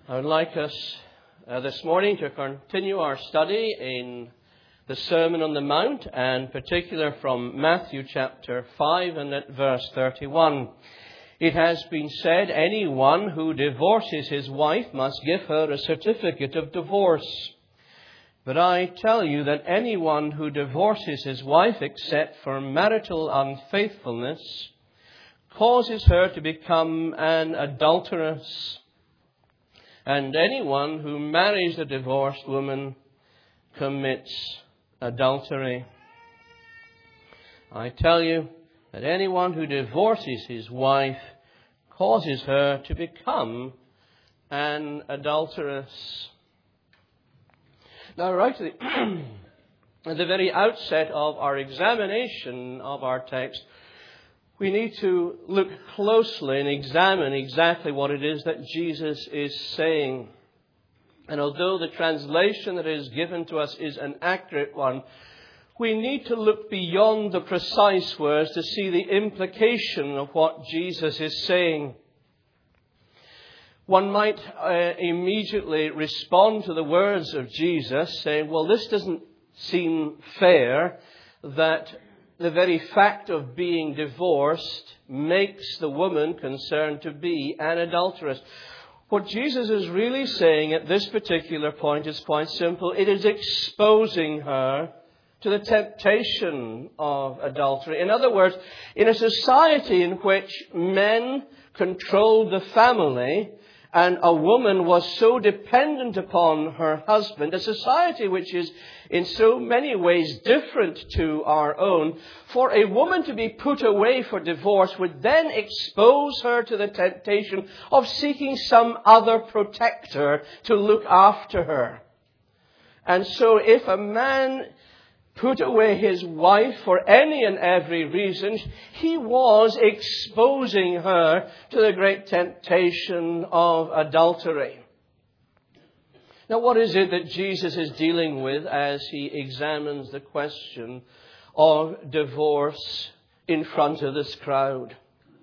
I would like us this morning to continue our study in the Sermon on the Mount, and particular from Matthew chapter 5 and at verse 31. It has been said, anyone who divorces his wife must give her a certificate of divorce. But I tell you that anyone who divorces his wife except for marital unfaithfulness causes her to become an adulteress. And anyone who marries a divorced woman commits adultery. I tell you that anyone who divorces his wife causes her to become an adulteress. Now, right at the very outset of our examination of our text, we need to look closely and examine exactly what it is that Jesus is saying. And although the translation that is given to us is an accurate one, we need to look beyond the precise words to see the implication of what Jesus is saying. One might immediately respond to the words of Jesus saying, well, this doesn't seem fair that the very fact of being divorced makes the woman concerned to be an adulteress. What Jesus is really saying at this particular point is quite simple. It is exposing her to the temptation of adultery. In other words, in a society in which men controlled the family and a woman was so dependent upon her husband, a society which is in so many ways different to our own, for a woman to be put away for divorce would then expose her to the temptation of seeking some other protector to look after her. And so if a man put away his wife for any and every reason, he was exposing her to the great temptation of adultery. Now, what is it that Jesus is dealing with as he examines the question of divorce in front of this crowd?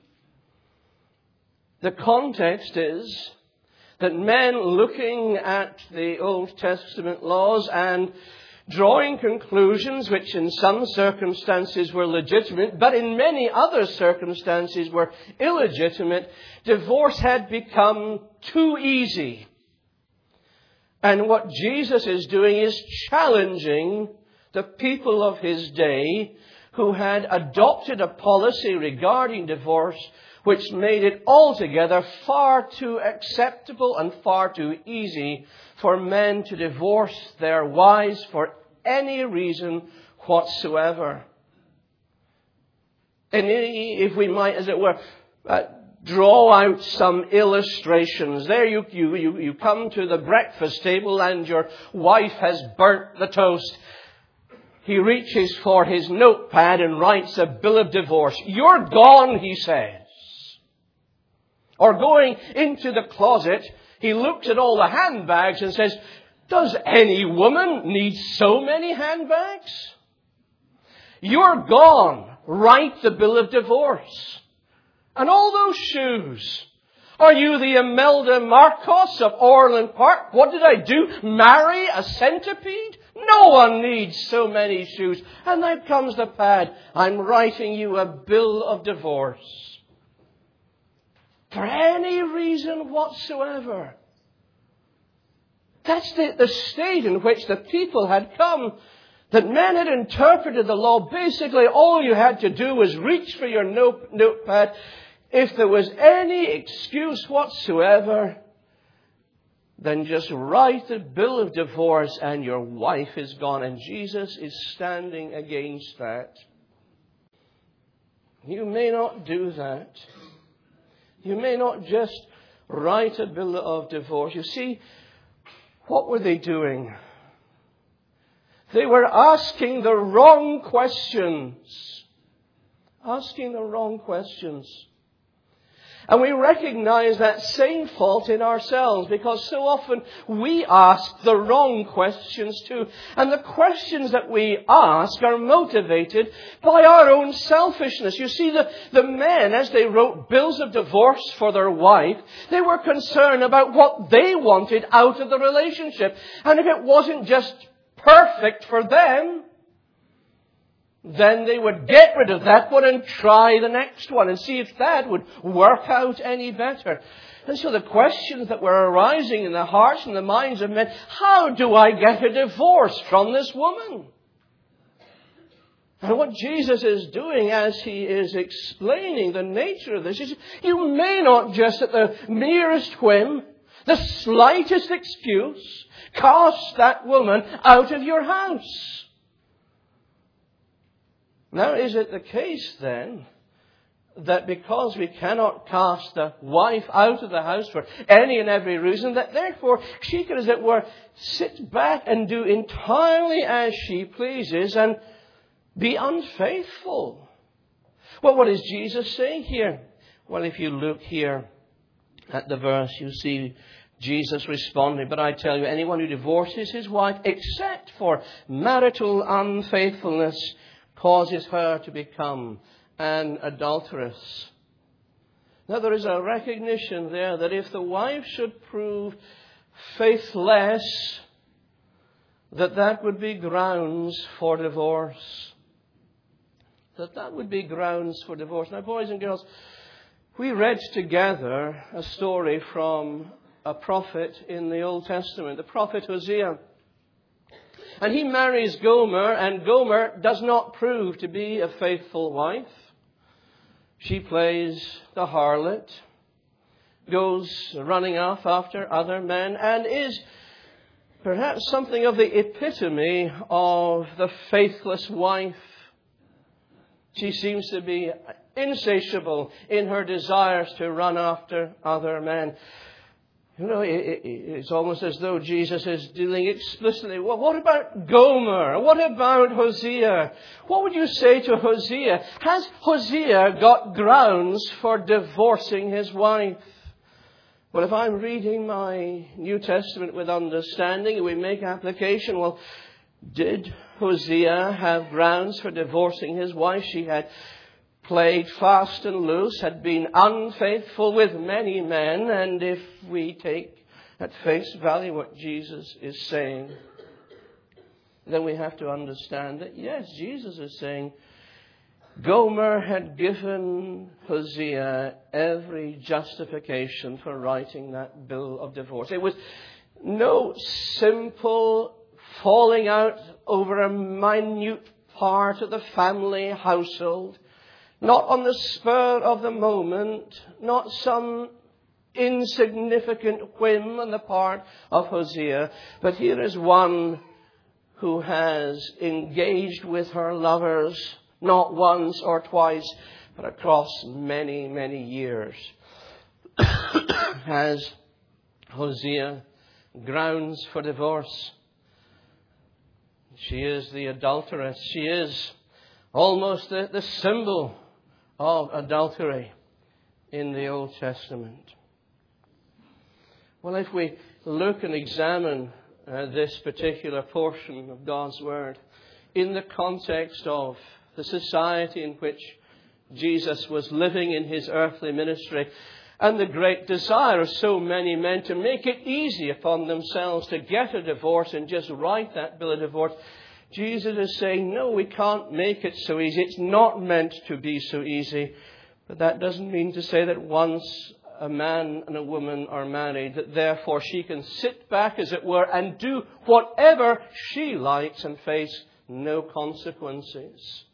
The context is that men looking at the Old Testament laws and drawing conclusions which in some circumstances were legitimate, but in many other circumstances were illegitimate, divorce had become too easy. And what Jesus is doing is challenging the people of his day who had adopted a policy regarding divorce which made it altogether far too acceptable and far too easy for men to divorce their wives for any reason whatsoever. And if we might, as it were, draw out some illustrations. There you come to the breakfast table and your wife has burnt the toast. He reaches for his notepad and writes a bill of divorce. You're gone, he says. Or going into the closet, he looks at all the handbags and says, does any woman need so many handbags? You're gone. Write the bill of divorce. And all those shoes. Are you the Imelda Marcos of Orland Park? What did I do? Marry a centipede? No one needs so many shoes. And then comes the pad. I'm writing you a bill of divorce. For any reason whatsoever. That's the state in which the people had come. That men had interpreted the law. Basically, all you had to do was reach for your notepad. If there was any excuse whatsoever, then just write a bill of divorce and your wife is gone. And Jesus is standing against that. You may not do that. You may not just write a bill of divorce. You see, what were they doing? They were asking the wrong questions. Asking the wrong questions. And we recognize that same fault in ourselves, because so often we ask the wrong questions too. And the questions that we ask are motivated by our own selfishness. You see, the men, as they wrote bills of divorce for their wife, they were concerned about what they wanted out of the relationship. And if it wasn't just perfect for them, then they would get rid of that one and try the next one and see if that would work out any better. And so the questions that were arising in the hearts and the minds of men, how do I get a divorce from this woman? And what Jesus is doing as he is explaining the nature of this is, you may not just at the merest whim, the slightest excuse, cast that woman out of your house. Now, is it the case then that because we cannot cast the wife out of the house for any and every reason, that therefore she can, as it were, sit back and do entirely as she pleases and be unfaithful? Well, what is Jesus saying here? Well, if you look here at the verse, you see Jesus responding, but I tell you, anyone who divorces his wife except for marital unfaithfulness causes her to become an adulteress. Now, there is a recognition there that if the wife should prove faithless, that would be grounds for divorce. That would be grounds for divorce. Now, boys and girls, we read together a story from a prophet in the Old Testament, the prophet Hosea. And he marries Gomer, and Gomer does not prove to be a faithful wife. She plays the harlot, goes running off after other men, and is perhaps something of the epitome of the faithless wife. She seems to be insatiable in her desires to run after other men. You know, it's almost as though Jesus is dealing explicitly. Well, what about Gomer? What about Hosea? What would you say to Hosea? Has Hosea got grounds for divorcing his wife? Well, if I'm reading my New Testament with understanding and we make application, well, did Hosea have grounds for divorcing his wife? She had played fast and loose, had been unfaithful with many men, and if we take at face value what Jesus is saying, then we have to understand that, yes, Jesus is saying Gomer had given Hosea every justification for writing that bill of divorce. It was no simple falling out over a minute part of the family household. Not on the spur of the moment, not some insignificant whim on the part of Hosea, but here is one who has engaged with her lovers not once or twice, but across many, many years. Has Hosea grounds for divorce? She is the adulteress. She is almost the symbol of adultery in the Old Testament. Well, if we look and examine this particular portion of God's Word in the context of the society in which Jesus was living in his earthly ministry, and the great desire of so many men to make it easy upon themselves to get a divorce and just write that bill of divorce, Jesus is saying, no, we can't make it so easy. It's not meant to be so easy. But that doesn't mean to say that once a man and a woman are married, that therefore she can sit back, as it were, and do whatever she likes and face no consequences.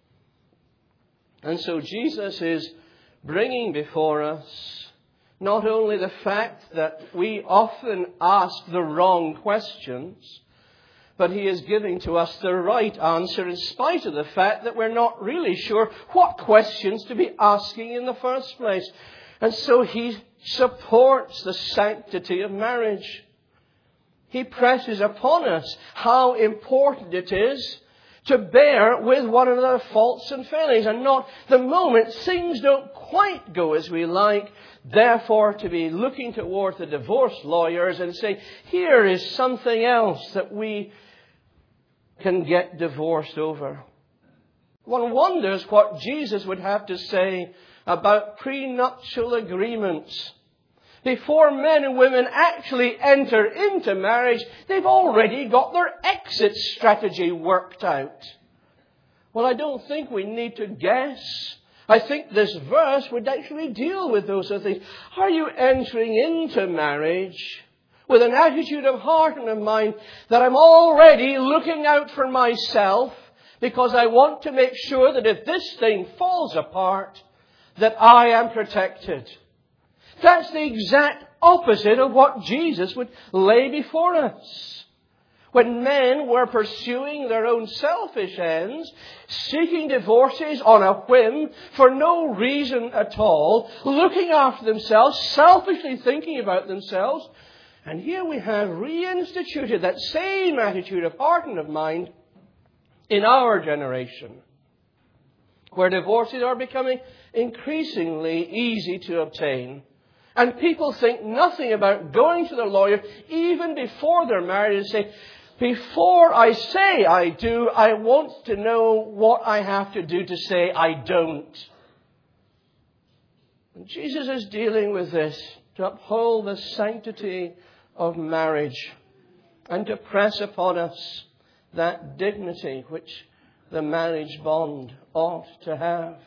And so Jesus is bringing before us not only the fact that we often ask the wrong questions, but he is giving to us the right answer in spite of the fact that we're not really sure what questions to be asking in the first place. And so he supports the sanctity of marriage. He presses upon us how important it is to bear with one another faults and failings, and not the moment things don't quite go as we like, therefore to be looking towards the divorce lawyers and saying, here is something else that we can get divorced over. One wonders what Jesus would have to say about prenuptial agreements. Before men and women actually enter into marriage, they've already got their exit strategy worked out. Well, I don't think we need to guess. I think this verse would actually deal with those sort of things. Are you entering into marriage with an attitude of heart and of mind that I'm already looking out for myself because I want to make sure that if this thing falls apart, that I am protected? That's the exact opposite of what Jesus would lay before us. When men were pursuing their own selfish ends, seeking divorces on a whim for no reason at all, looking after themselves, selfishly thinking about themselves, and here we have reinstituted that same attitude of heart and of mind in our generation, where divorces are becoming increasingly easy to obtain. And people think nothing about going to the lawyer even before they're married and say, before I say I do, I want to know what I have to do to say I don't. And Jesus is dealing with this to uphold the sanctity of marriage and to press upon us that dignity which the marriage bond ought to have.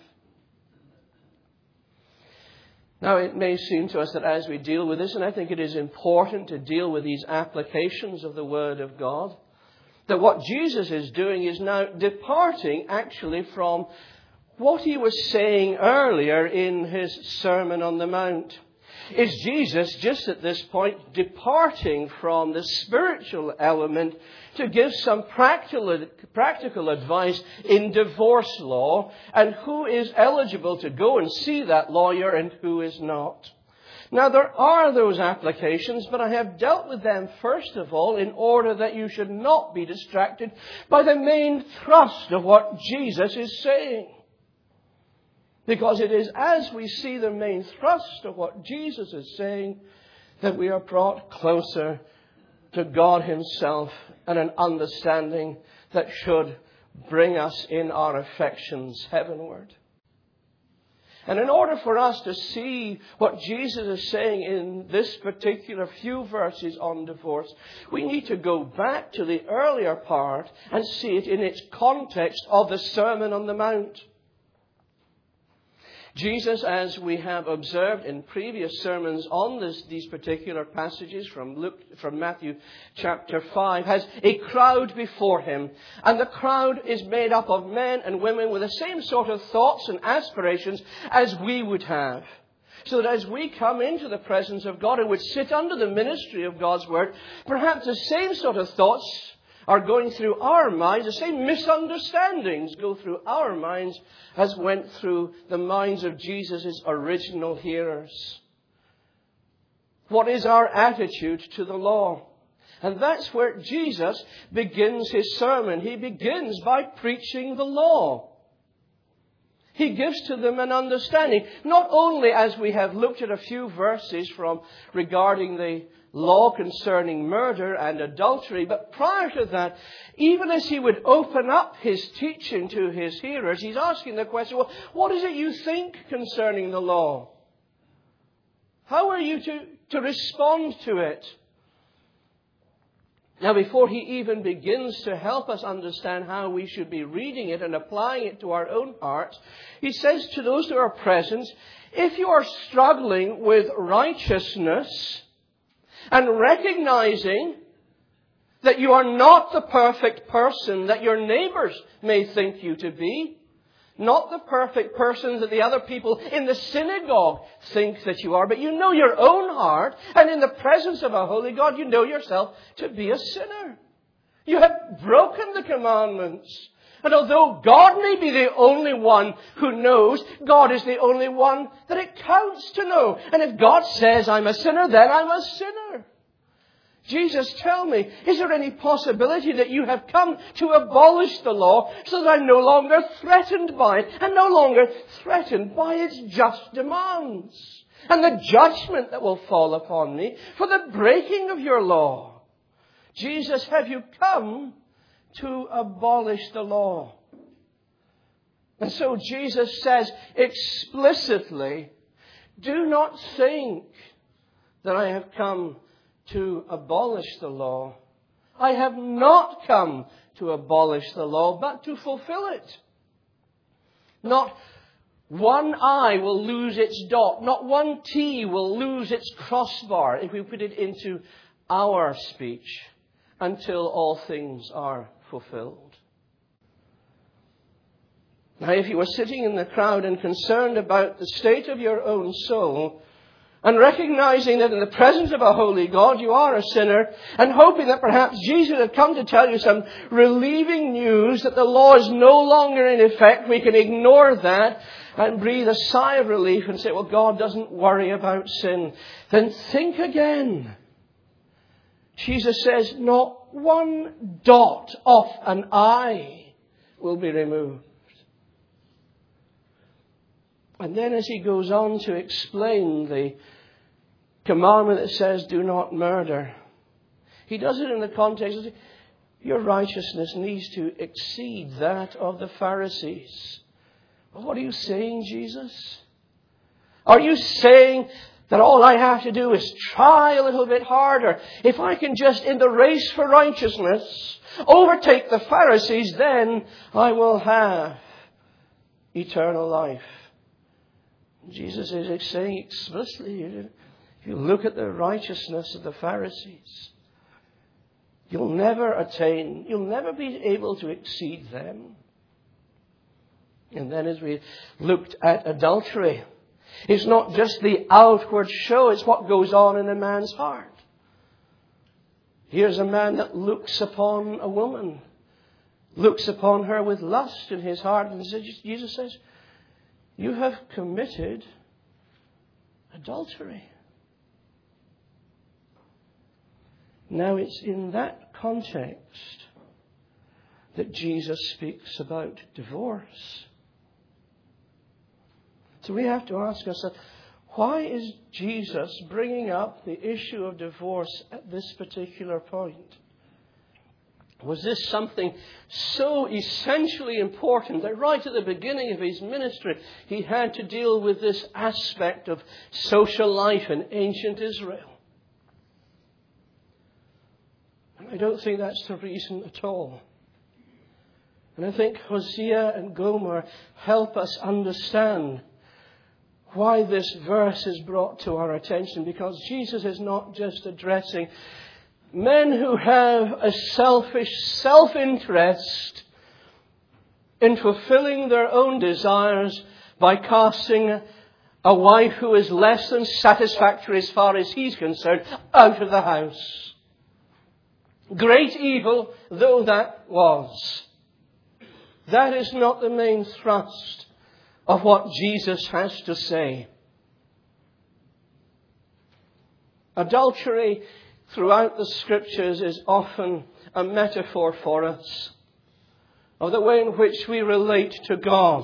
Now, it may seem to us that as we deal with this, and I think it is important to deal with these applications of the Word of God, that what Jesus is doing is now departing actually from what he was saying earlier in his Sermon on the Mount. Is Jesus just at this point departing from the spiritual element to give some practical advice in divorce law and who is eligible to go and see that lawyer and who is not? Now, there are those applications, but I have dealt with them first of all in order that you should not be distracted by the main thrust of what Jesus is saying. Because it is as we see the main thrust of what Jesus is saying that we are brought closer to God Himself and an understanding that should bring us in our affections heavenward. And in order for us to see what Jesus is saying in this particular few verses on divorce, we need to go back to the earlier part and see it in its context of the Sermon on the Mount. Jesus, as we have observed in previous sermons on these particular passages from Matthew chapter 5, has a crowd before him. And the crowd is made up of men and women with the same sort of thoughts and aspirations as we would have. So that as we come into the presence of God and would sit under the ministry of God's Word, perhaps the same sort of thoughts are going through our minds, the same misunderstandings go through our minds as went through the minds of Jesus' original hearers. What is our attitude to the law? And that's where Jesus begins his sermon. He begins by preaching the law. He gives to them an understanding, not only as we have looked at a few verses from regarding the law concerning murder and adultery, but prior to that, even as he would open up his teaching to his hearers, he's asking the question, well, what is it you think concerning the law? How are you to respond to it? Now, before he even begins to help us understand how we should be reading it and applying it to our own hearts, he says to those who are present, if you are struggling with righteousness and recognizing that you are not the perfect person that your neighbors may think you to be, not the perfect person that the other people in the synagogue think that you are, but you know your own heart, and in the presence of a holy God, you know yourself to be a sinner. You have broken the commandments. And although God may be the only one who knows, God is the only one that it counts to know. And if God says I'm a sinner, then I'm a sinner. Jesus, tell me, is there any possibility that you have come to abolish the law so that I'm no longer threatened by it and no longer threatened by its just demands and the judgment that will fall upon me for the breaking of your law? Jesus, have you come to abolish the law? And so Jesus says explicitly, do not think that I have come to abolish the law. I have not come to abolish the law, but to fulfill it. Not one I will lose its dot. Not one T will lose its crossbar, if we put it into our speech, until all things are fulfilled. Now, if you were sitting in the crowd and concerned about the state of your own soul, and recognizing that in the presence of a holy God you are a sinner, and hoping that perhaps Jesus had come to tell you some relieving news that the law is no longer in effect, we can ignore that and breathe a sigh of relief and say, well, God doesn't worry about sin. Then think again. Jesus says, not one dot off an I will be removed. And then as he goes on to explain the commandment that says, do not murder, he does it in the context of your righteousness needs to exceed that of the Pharisees. Well, what are you saying, Jesus? Are you saying that all I have to do is try a little bit harder? If I can just, in the race for righteousness, overtake the Pharisees, then I will have eternal life. Jesus is saying explicitly, if you look at the righteousness of the Pharisees, you'll never be able to exceed them. And then as we looked at adultery, it's not just the outward show, it's what goes on in a man's heart. Here's a man that looks upon a woman, looks upon her with lust in his heart, and Jesus says, you have committed adultery. Now it's in that context that Jesus speaks about divorce. So we have to ask ourselves, why is Jesus bringing up the issue of divorce at this particular point? Was this something so essentially important that right at the beginning of his ministry he had to deal with this aspect of social life in ancient Israel? And I don't think that's the reason at all. And I think Hosea and Gomer help us understand why this verse is brought to our attention, because Jesus is not just addressing men who have a selfish self-interest in fulfilling their own desires by casting a wife who is less than satisfactory as far as he's concerned out of the house. Great evil though that was, that is not the main thrust of what Jesus has to say. Adultery throughout the Scriptures is often a metaphor for us of the way in which we relate to God.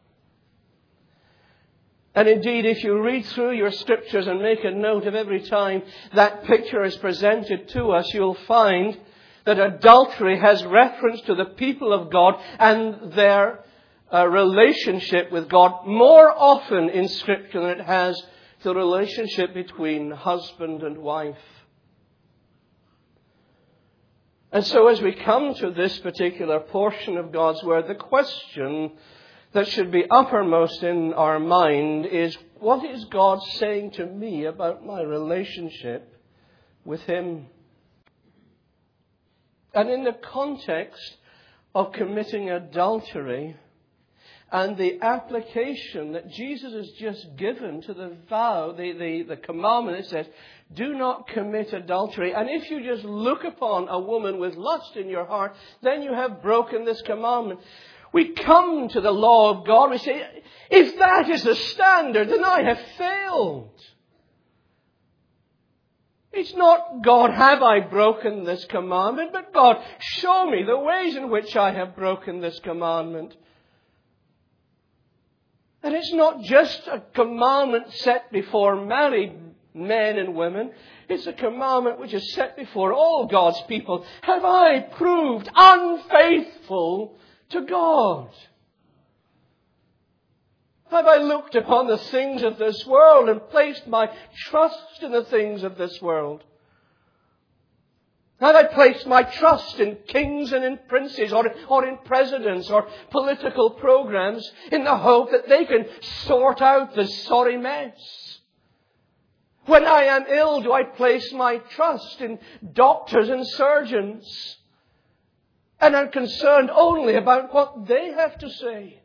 And indeed, if you read through your Scriptures and make a note of every time that picture is presented to us, you'll find that adultery has reference to the people of God and their relationship with God more often in Scripture than it has the relationship between husband and wife. And so as we come to this particular portion of God's Word, the question that should be uppermost in our mind is, what is God saying to me about my relationship with Him? And in the context of committing adultery and the application that Jesus has just given to the vow, the commandment that says, do not commit adultery. And if you just look upon a woman with lust in your heart, then you have broken this commandment. We come to the law of God. We say, if that is the standard, then I have failed. It's not, God, have I broken this commandment? But God, show me the ways in which I have broken this commandment. And it's not just a commandment set before married men and women. It's a commandment which is set before all God's people. Have I proved unfaithful to God? Have I looked upon the things of this world and placed my trust in the things of this world? Have I placed my trust in kings and in princes or in presidents or political programs in the hope that they can sort out this sorry mess? When I am ill, do I place my trust in doctors and surgeons? And I'm concerned only about what they have to say.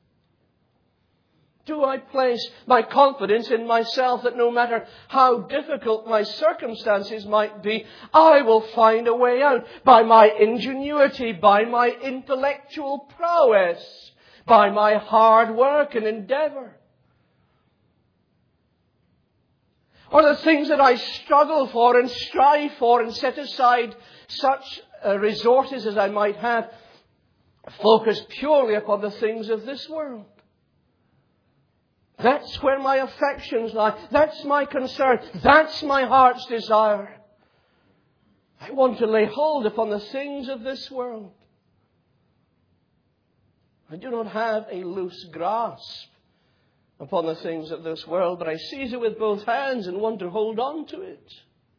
Do I place my confidence in myself that no matter how difficult my circumstances might be, I will find a way out by my ingenuity, by my intellectual prowess, by my hard work and endeavour? Or the things that I struggle for and strive for and set aside such resources as I might have, focus purely upon the things of this world? That's where my affections lie. That's my concern. That's my heart's desire. I want to lay hold upon the things of this world. I do not have a loose grasp upon the things of this world, but I seize it with both hands and want to hold on to it.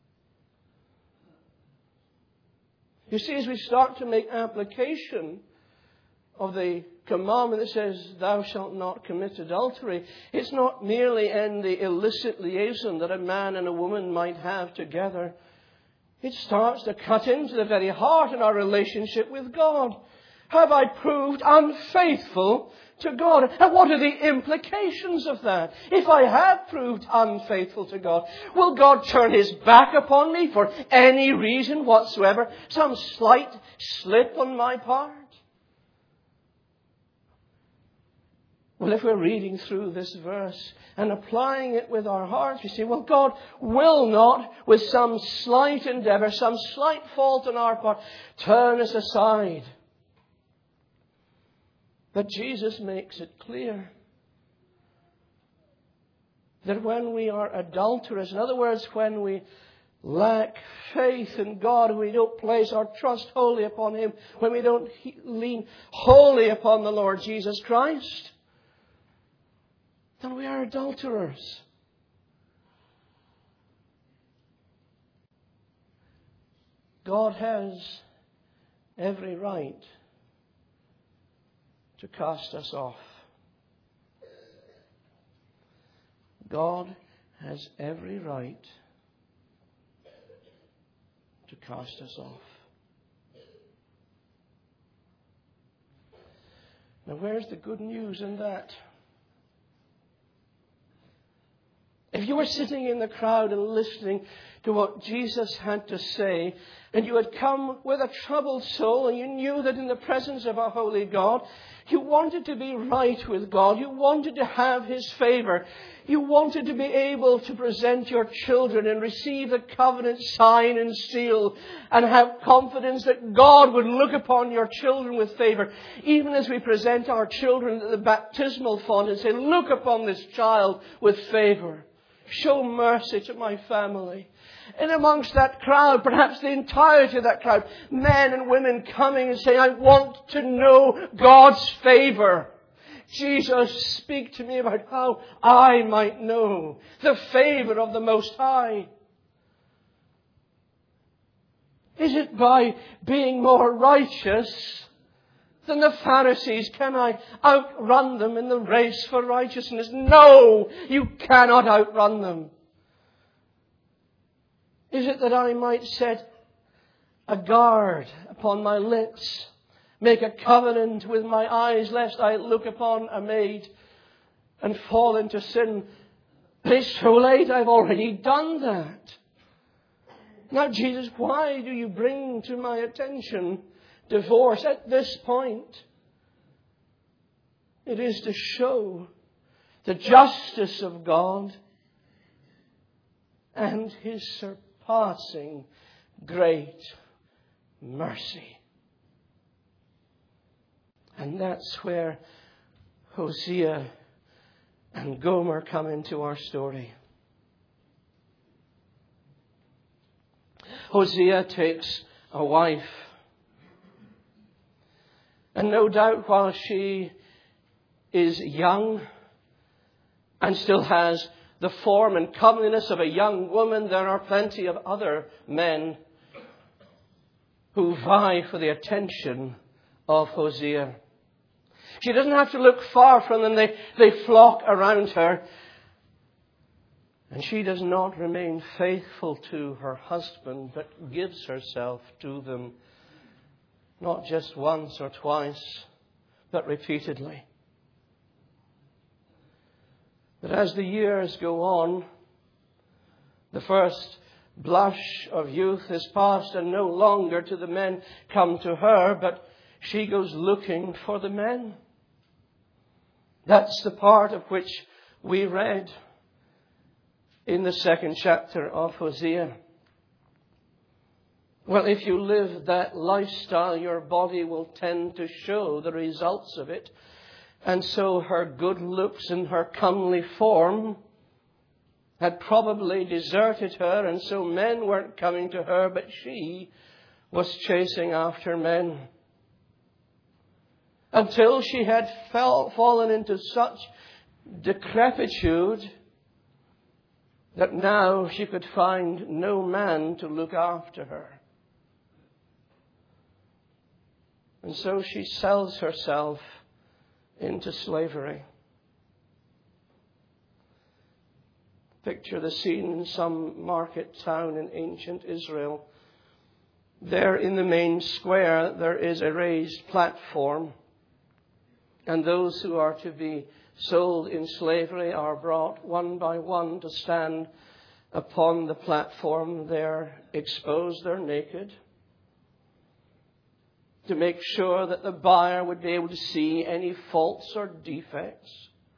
You see, as we start to make application of the commandment that says, thou shalt not commit adultery, it's not merely in the illicit liaison that a man and a woman might have together. It starts to cut into the very heart of our relationship with God. Have I proved unfaithful to God? And what are the implications of that? If I have proved unfaithful to God, will God turn His back upon me for any reason whatsoever? Some slight slip on my part? Well, if we're reading through this verse and applying it with our hearts, we say, well, God will not, with some slight endeavour, some slight fault on our part, turn us aside. But Jesus makes it clear that when we are adulterous, in other words, when we lack faith in God, when we don't place our trust wholly upon Him, when we don't lean wholly upon the Lord Jesus Christ, then we are adulterers. God has every right to cast us off. God has every right to cast us off. Now, where's the good news in that? If you were sitting in the crowd and listening to what Jesus had to say, and you had come with a troubled soul, and you knew that in the presence of a holy God, you wanted to be right with God, you wanted to have His favour, you wanted to be able to present your children and receive the covenant sign and seal, and have confidence that God would look upon your children with favour, even as we present our children at the baptismal font and say, look upon this child with favour. Show mercy to my family. And amongst that crowd, perhaps the entirety of that crowd, men and women coming and saying, I want to know God's favour. Jesus, speak to me about how I might know the favour of the Most High. Is it by being more righteous than the Pharisees? Can I outrun them in the race for righteousness? No, you cannot outrun them. Is it that I might set a guard upon my lips, make a covenant with my eyes, lest I look upon a maid and fall into sin? But it's so late, I've already done that. Now, Jesus, why do you bring to my attention divorce at this point? It is to show the justice of God and His surpassing surpassing great mercy. And that's where Hosea and Gomer come into our story. Hosea takes a wife. And no doubt while she is young and still has the form and comeliness of a young woman, there are plenty of other men who vie for the attention of Hosea. She doesn't have to look far from them. They flock around her. And she does not remain faithful to her husband, but gives herself to them, not just once or twice, but repeatedly. But as the years go on, the first blush of youth is past, and no longer do the men come to her, but she goes looking for the men. That's the part of which we read in the 2nd chapter of Hosea. Well, if you live that lifestyle, your body will tend to show the results of it. And so her good looks and her comely form had probably deserted her, and so men weren't coming to her, but she was chasing after men. Until she had fallen into such decrepitude that now she could find no man to look after her. And so she sells herself into slavery. Picture the scene in some market town in ancient Israel. There in the main square there is a raised platform, and those who are to be sold in slavery are brought one by one to stand upon the platform. They're exposed, they're naked, to make sure that the buyer would be able to see any faults or defects.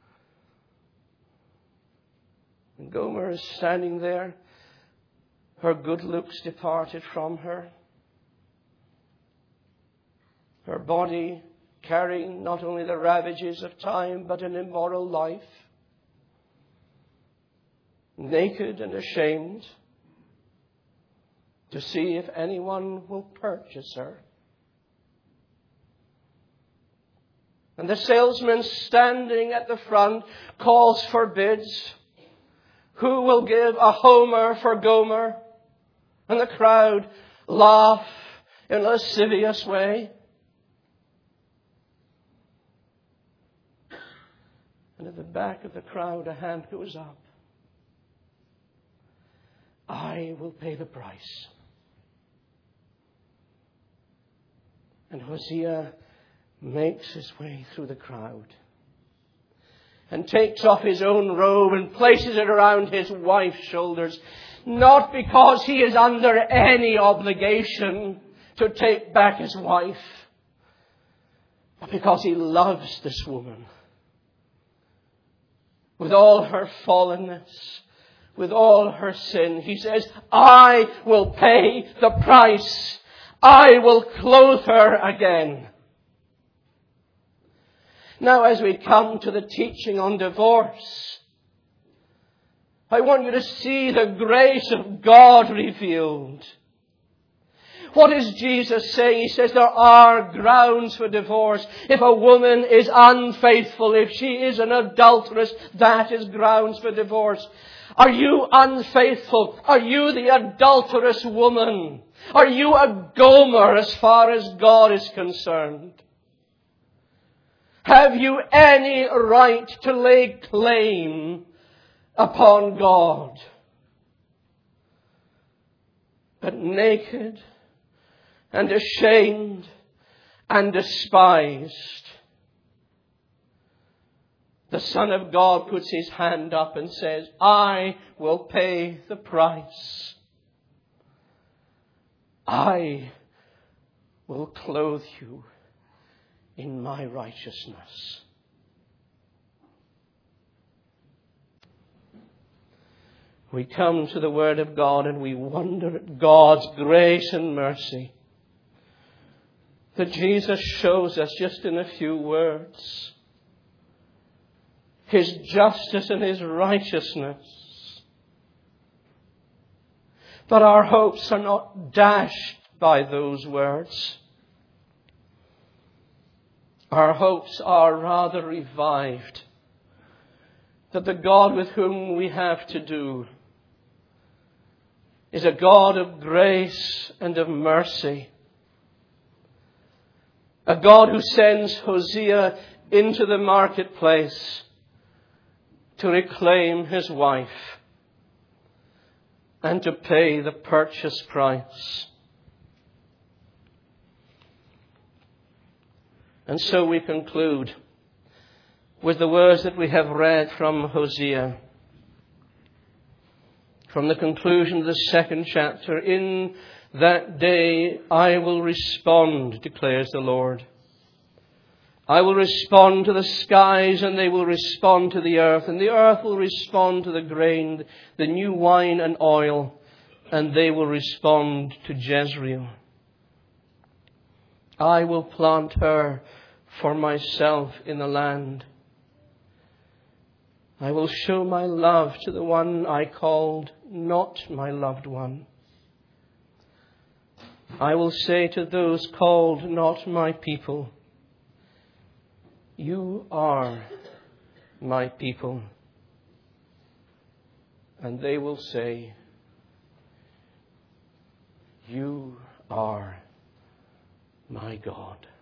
And Gomer is standing there, her good looks departed from her, her body carrying not only the ravages of time, but an immoral life, naked and ashamed, to see if anyone will purchase her. And the salesman standing at the front calls for bids. Who will give a homer for Gomer? And the crowd laugh in a lascivious way. And at the back of the crowd, a hand goes up. I will pay the price. And Hosea makes his way through the crowd and takes off his own robe and places it around his wife's shoulders, not because he is under any obligation to take back his wife, but because he loves this woman. With all her fallenness, with all her sin, he says, I will pay the price. I will clothe her again. Now, as we come to the teaching on divorce, I want you to see the grace of God revealed. What is Jesus saying? He says there are grounds for divorce. If a woman is unfaithful, if she is an adulteress, that is grounds for divorce. Are you unfaithful? Are you the adulterous woman? Are you a Gomer as far as God is concerned? Have you any right to lay claim upon God? But naked and ashamed and despised, the Son of God puts his hand up and says, I will pay the price. I will clothe you in my righteousness. we come to the Word of God and we wonder at God's grace and mercy that Jesus shows us just in a few words. His justice and His righteousness. But our hopes are not dashed by those words. Our hopes are rather revived that the God with whom we have to do is a God of grace and of mercy. A God who sends Hosea into the marketplace to reclaim his wife and to pay the purchase price. And so we conclude with the words that we have read from Hosea. From the conclusion of the second chapter, in that day I will respond, declares the Lord. I will respond to the skies, and they will respond to the earth, and the earth will respond to the grain, the new wine and oil, and they will respond to Jezreel. I will plant her for myself in the land. I will show my love to the one I called not my loved one. I will say to those called not my people, you are my people. And they will say, you are my God.